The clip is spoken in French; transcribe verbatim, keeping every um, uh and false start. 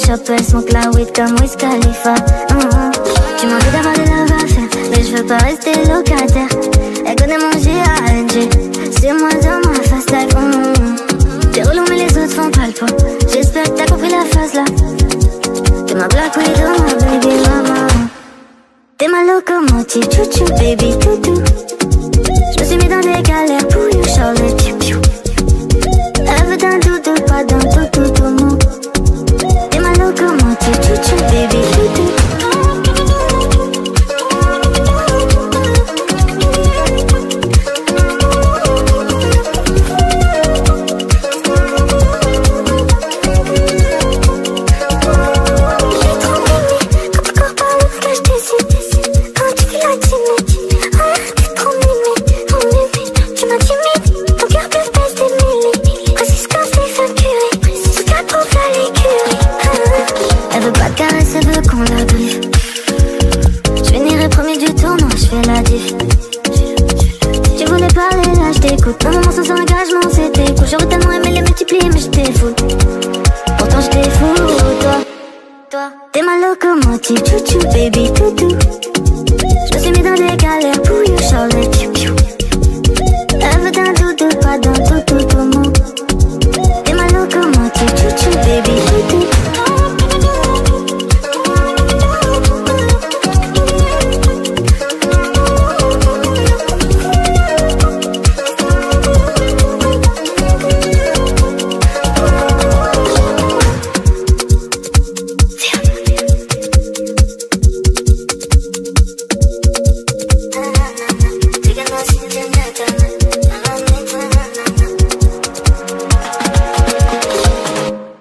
chop, elle smoke la weed comme Wiz Khalifa. mm-hmm. Tu m'as envie d'avoir des love à faire, mais je veux pas rester locataire. Elle connaît mon G A N G, c'est moi dans ma fast life. mm-hmm. T'es relou mais les autres font pas le poids. J'espère que t'as compris la phase là. T'es ma Black Widow, ma baby mama. T'es ma locomotive, chouchou, baby toutou. Je me suis mis dans des galères pour you, Charlotte, piou piou. Elle veut d'un doudou, pas d'un doudou.